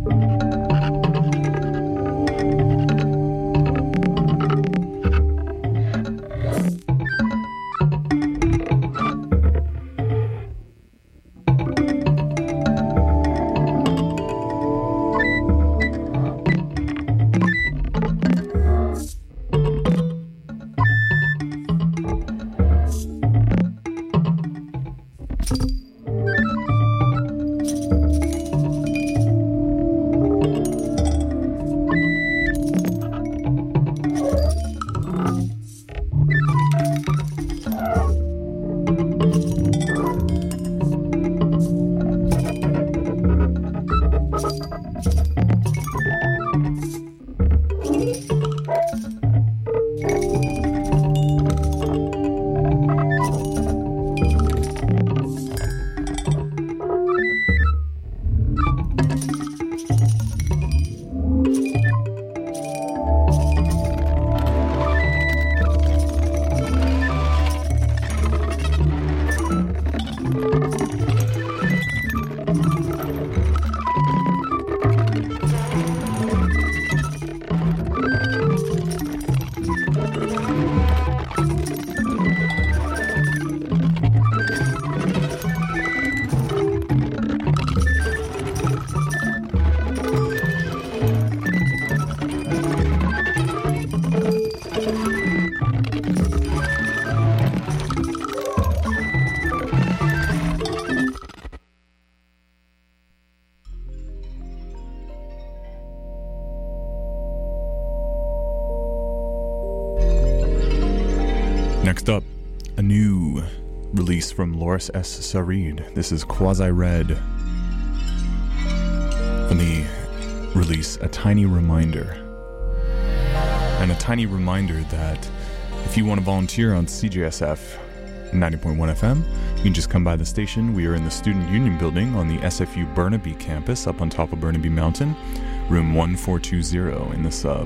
Next up, a new release from Loris S. Sarid. This is Quasi Red from the release A Tiny Reminder. And a tiny reminder that if you want to volunteer on CJSF 90.1 FM, you can just come by the station. We are in the Student Union Building on the SFU Burnaby campus up on top of Burnaby Mountain, room 1420 in the sub.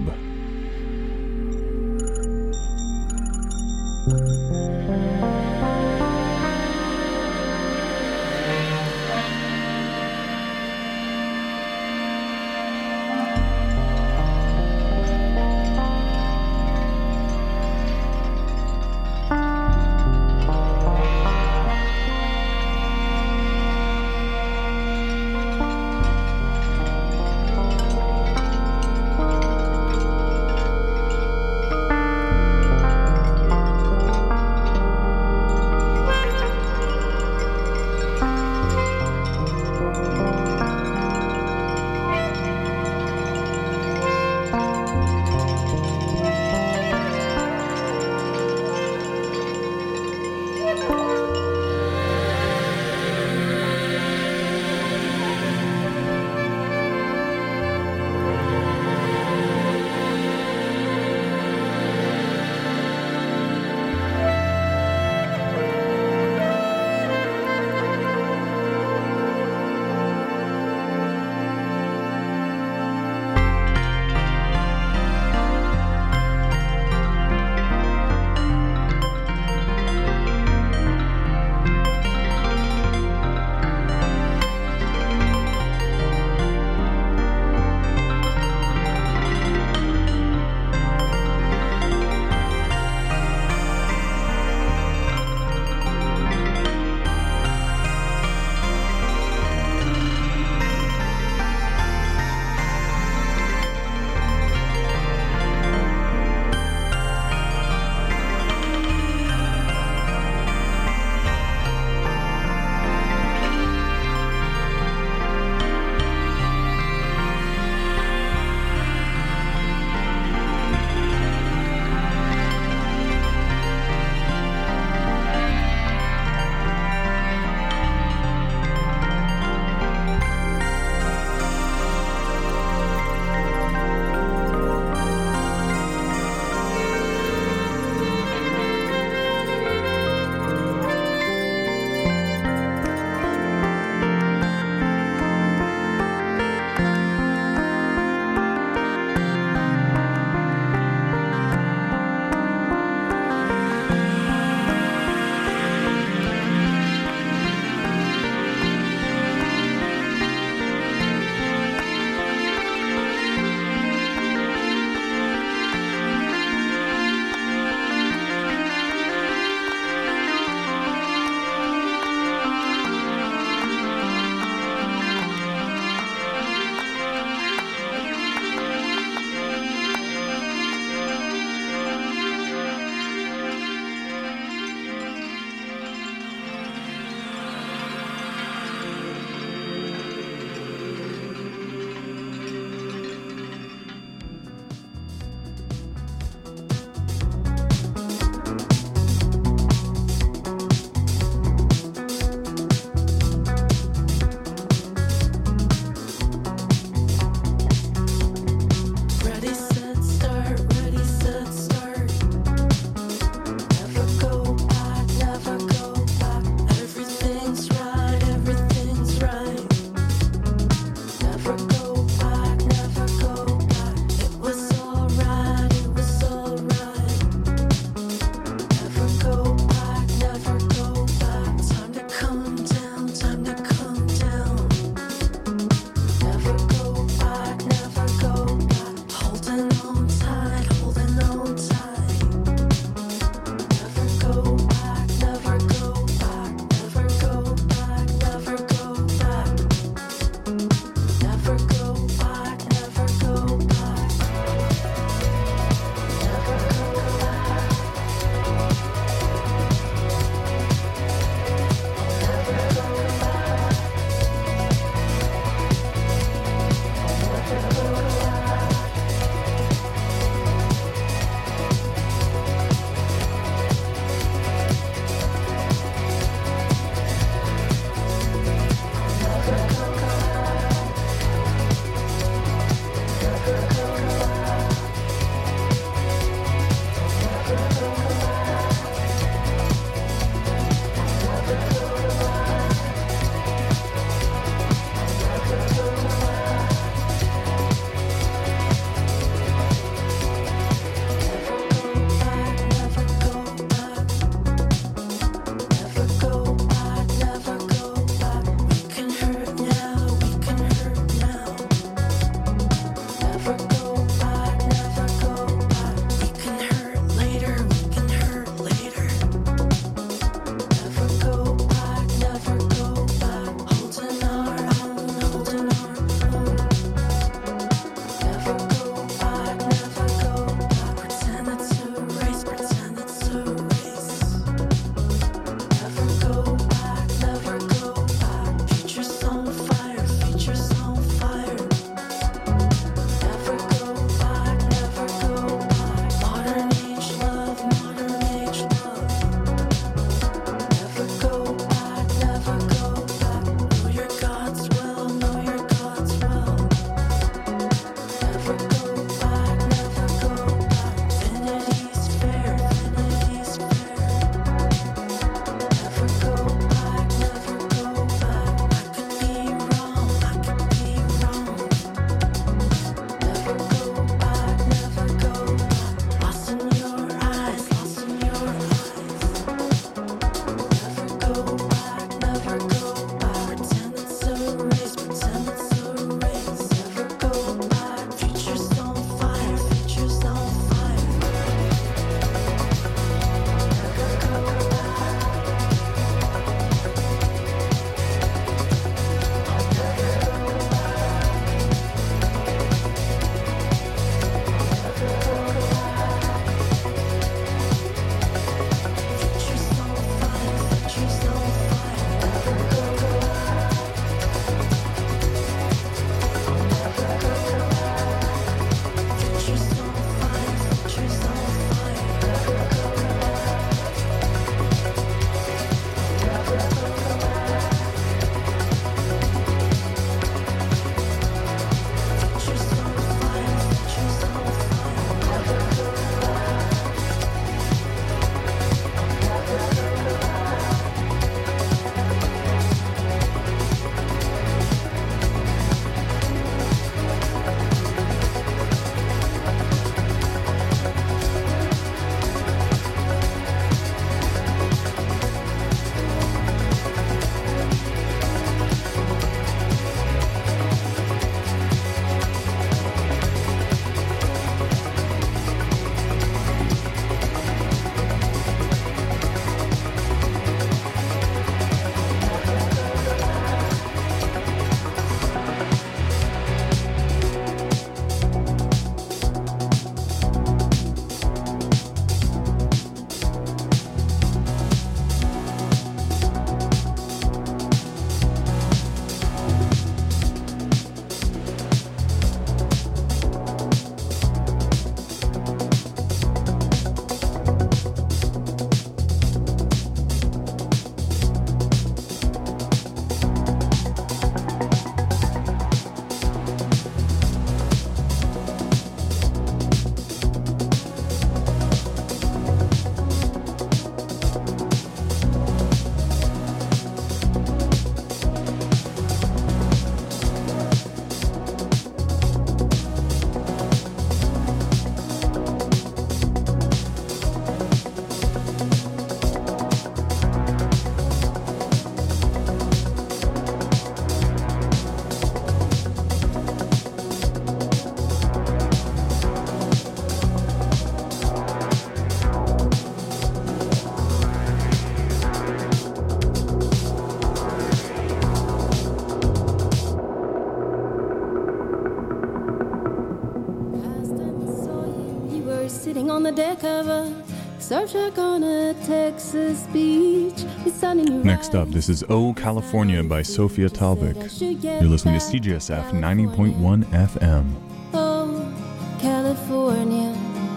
sitting on the deck of a surf shack on a Texas beach. Next up, this is Oh California by Sophia Talvik. You're listening to CJSF 90.1 FM. Oh, California.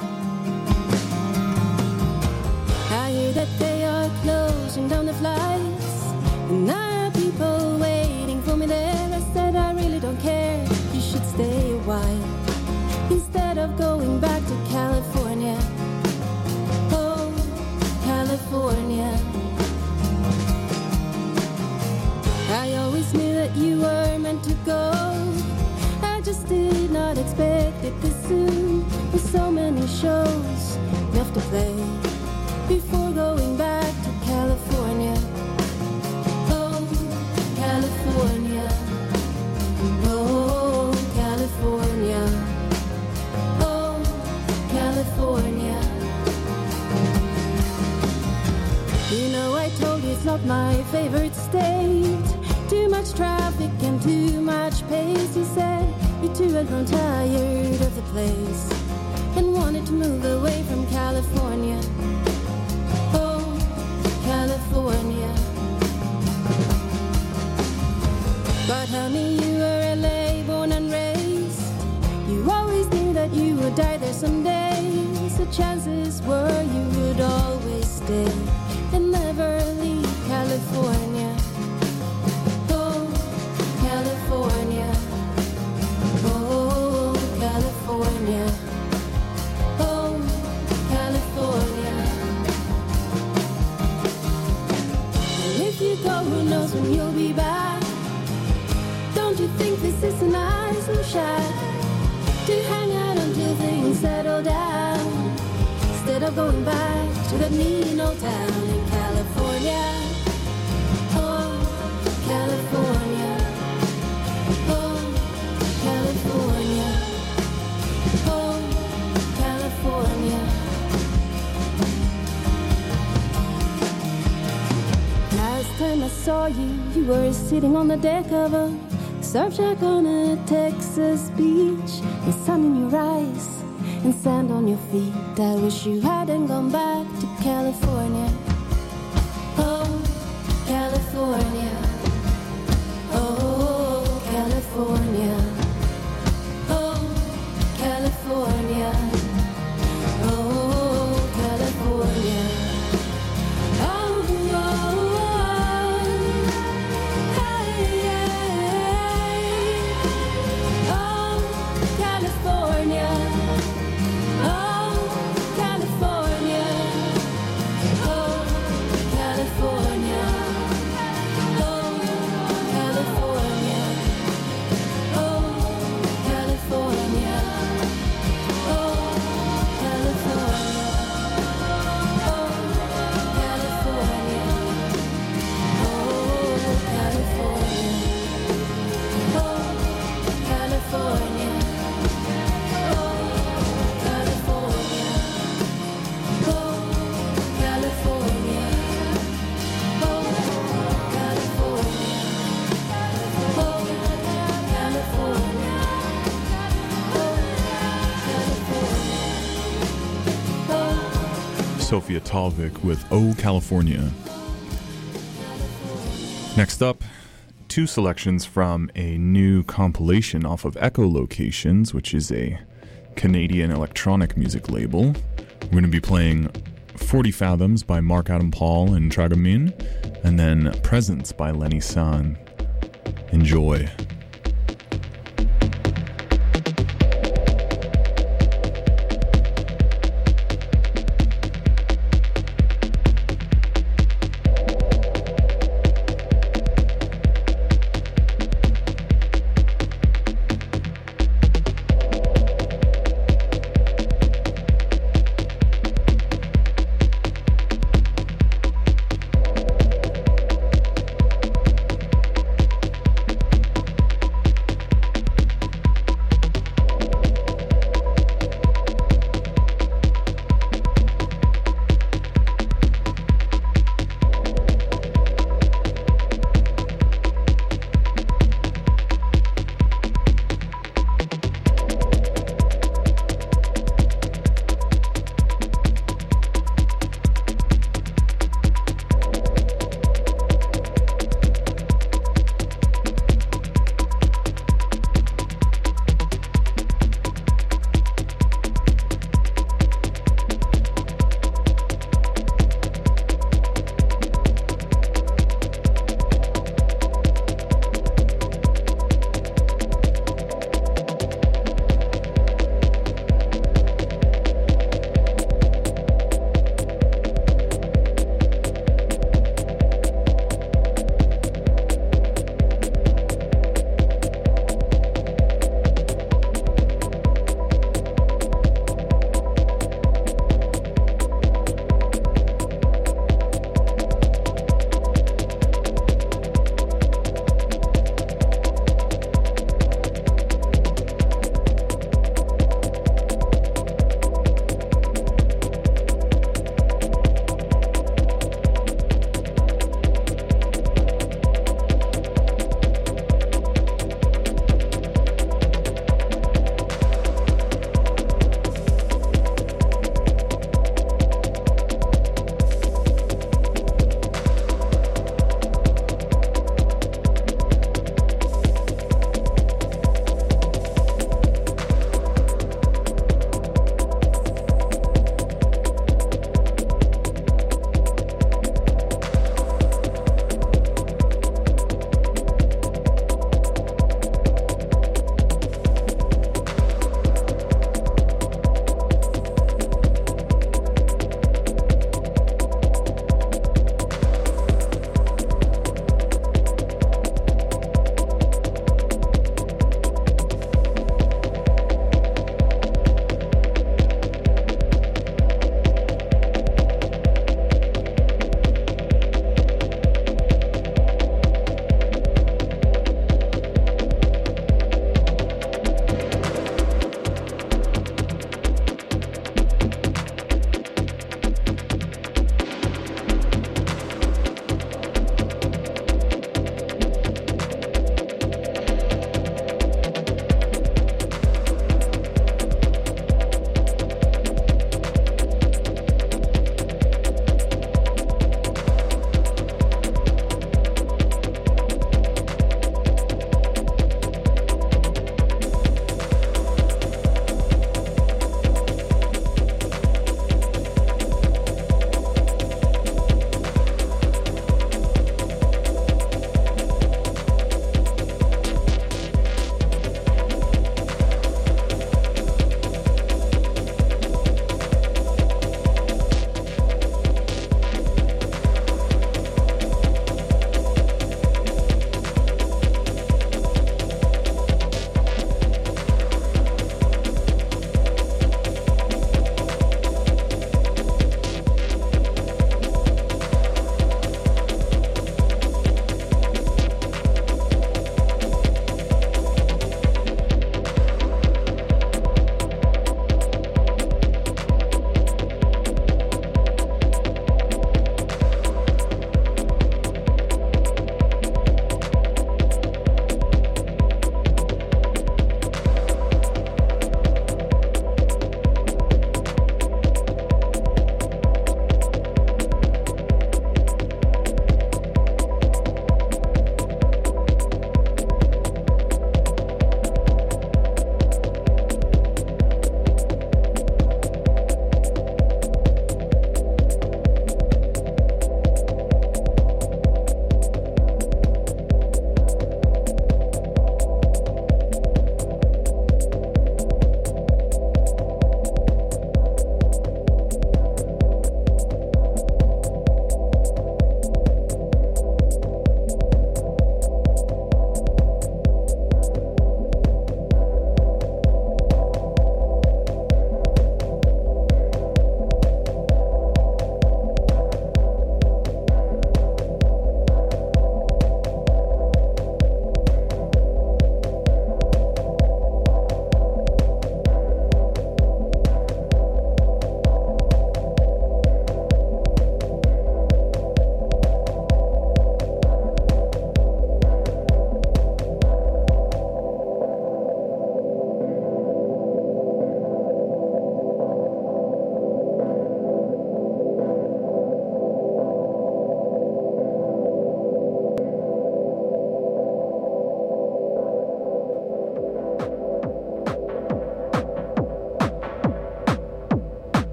I hear that they are closing down the flights, and there are people waiting for me there. I said I really don't care, you should stay a while instead of going back to California. Oh, California. I always knew that you were meant to go. I just did not expect it this soon, with so many shows left to play before going back to California. Oh, California. Oh, California. Oh, California. You know I told you it's not my favorite state. Too much traffic and too much pace. You said you too had grown tired of the place and wanted to move away from California. Oh, California. But honey, you were LA born and raised. You always knew that you would die there someday. So chances were you would always stay and never leave California. Oh, California. Oh, California. Oh, California. And if you go, who knows when you'll be back? Don't you think this is a nice little shack to hang out until things settle down, instead of going back to that mean old town in California? Oh, California. Oh, California. Oh, California. Last time I saw you, you were sitting on the deck of a surf shack on a Texas beach, with sun in your eyes and sand on your feet. I wish you hadn't gone back to California. Oh, California. Oh, California. Oh, California. Oh, California. Oh, oh, oh. Hey, hey. Oh, California. Oh, California. Oh, California. Oh, California. Oh, California. Oh, Sophia Talvik with Oh California. Next up, two selections from a new compilation off of Echolocations, which is a Canadian electronic music label. We're going to be playing 40 Fathoms by Mark Adam Paul and Tragamin, and then Presence by Lenny San. Enjoy.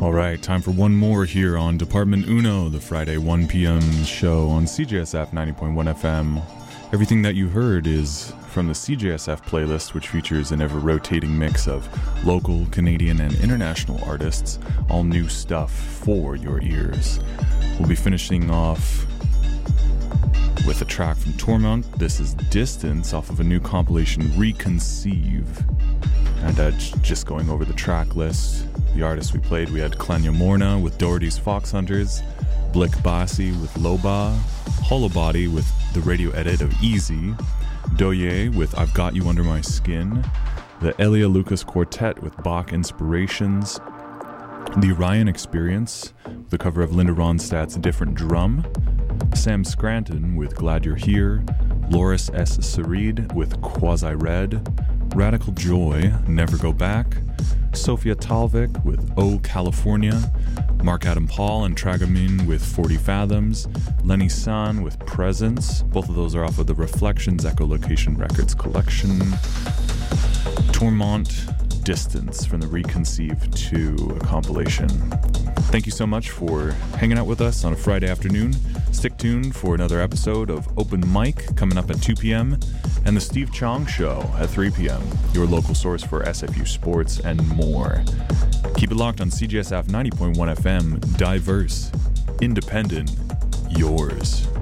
All right, time for one more here on Department Uno, the Friday 1 p.m. show on CJSF 90.1 FM. Everything that you heard is from the CJSF playlist, which features an ever-rotating mix of local, Canadian, and international artists, all new stuff for your ears. We'll be finishing off with a track from Tormont. This is Distance off of a new compilation, Reconceive. And just going over the track list, the artists we played, we had Klanya Morna with Doherty's Fox Hunters, Blick Bassi with Loba, Holobody with the radio edit of Easy, Doye with I've Got You Under My Skin, the Elia Lucas Quartet with Bach Inspirations, the Orion Experience, the cover of Linda Ronstadt's Different Drum, Sam Scranton with Glad You're Here, Loris S. Sarid with Quasi Red, Radical Joy, Never Go Back, Sofia Talvik with Oh California, Mark Adam Paul and Tragamin with 40 Fathoms, Lenny San with Presence, both of those are off of the Reflections Echolocation Records collection, Tormont, Distance from the Reconceive 2 compilation. Thank you so much for hanging out with us on a Friday afternoon. Stick tuned for another episode of Open Mic coming up at 2 p.m. and the Steve Chong Show at 3 p.m., your local source for SFU sports and more. Keep it locked on CJSF 90.1 FM, diverse, independent, yours.